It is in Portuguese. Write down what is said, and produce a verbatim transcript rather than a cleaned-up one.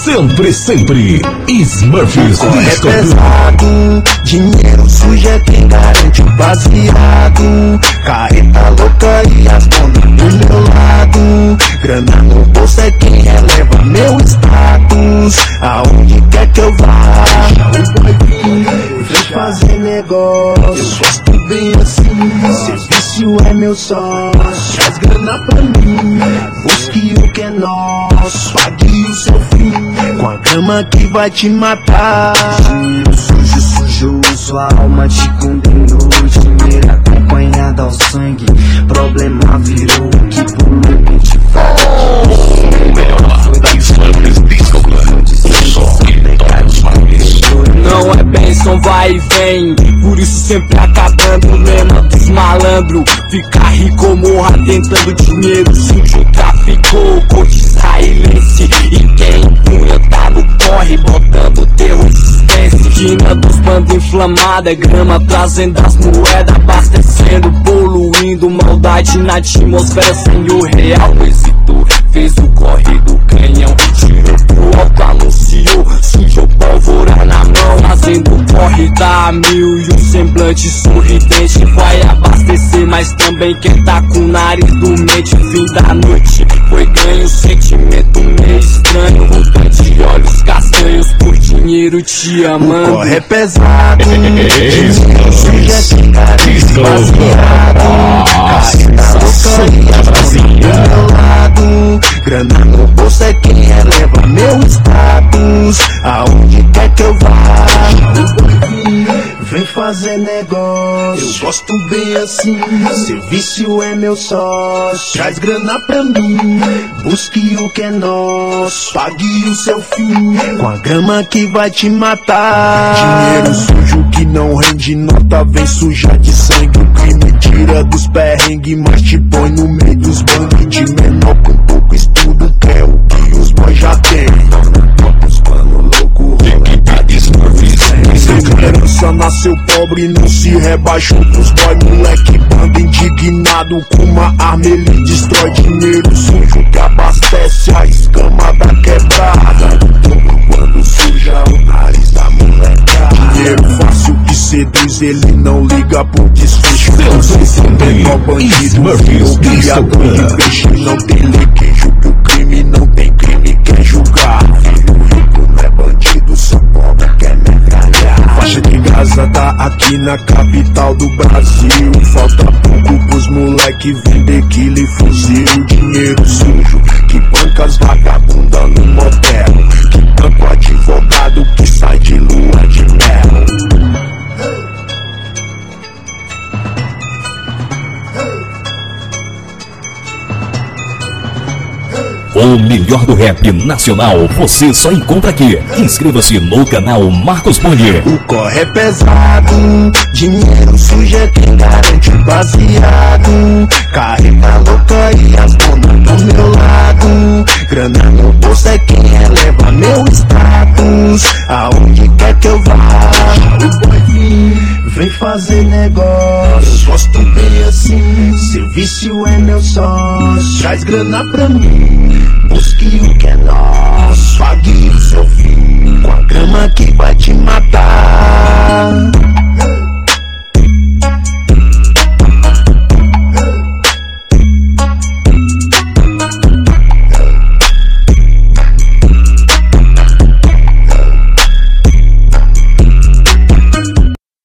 Sempre, sempre. Smurfs Disco é pesado, dinheiro sujo é quem garante o baseado. Carreta louca e as bombas do meu lado. Grana no bolso é quem eleva meu status. Aonde quer que eu vá, vem fazer negócio. Eu gosto bem assim, serviço é meu sócio. Traz grana pra mim, busque o que é nosso. Pague o seu fim, com a grama que vai te matar. Dinheiro sujo, sujou sua alma, te condenou. Dinheiro acompanhado ao sangue, problema virou o que por mente faz. O melhor da Smurfs Disco Club. Só que não é bênção, vai e vem, por isso sempre acabando o lema dos malandros. Ficar rico ou morra tentando dinheiro sujo, traficou, coach israelense. E quem empunha tá no corre, botando teu existência. Quina dos bandos inflamada, é grama trazendo as moedas, abastecendo, poluindo, maldade na atmosfera. Senhor real no êxito, fez o corre do canhão, tirou pro alto, anunciou, sujou pólvora na mão, fazendo corre da mil e um semblante sorridente. Vai abastecer, mas também quer tá com o nariz dormente. Fim da noite, foi ganho, sentimento meio estranho, vontade de olhos castanhos por dinheiro te amando. O corre é pesado, dinheiro sujo é quem garante o baseado. Carreta louca e as bombas do meu lado. Grana no bolso é quem eleva meu status. Aonde quer que eu vá, vem fazer negócio. Eu gosto bem assim, serviço é meu sócio. Traz grana pra mim, busque o que é nosso. Pague o seu fim, com a grama que vai te matar. Dinheiro sujo que não rende nota, vem sujar de sangue. O crime tira dos perrengues, mas te põe no meio dos bandos. De menor com pouco estudo, que é o que os boys já tem. Os pano louco, rola de Smurfs. Esperança nasceu pobre, não se rebaixou pros boy. Moleque banda indignado, com uma arma ele destrói. Dinheiro sujo que abastece a escama da quebrada. Quando suja o nariz da molecada. Dinheiro fácil que seduz, ele não liga pro desfecho. Não sei se é menor bandido, o criador de peixe. Não tem lequejo, que o crime não tem crime, quer julgar. Filho rico não é bandido, só pobre quer metralhar. Faixa de Gaza tá aqui na capital do Brasil. Falta pouco pros moleque vender quilo e fuzil. Dinheiro sujo que banca as vagabunda no motel, que banca o advogado que sai de lua de mel. O melhor do rap nacional você só encontra aqui. Inscreva-se no canal Marcos Boni. O corre é pesado, dinheiro sujo é quem garante o baseado. Carreta louca e as bombas do meu lado. Grana no bolso é quem eleva meu status. Aonde quer que eu vá, vem fazer negócio. Eu gosto bem assim, serviço é meu sócio. Traz grana pra mim, busque o que é nosso. Pague o seu fim, com a grama que vai te matar.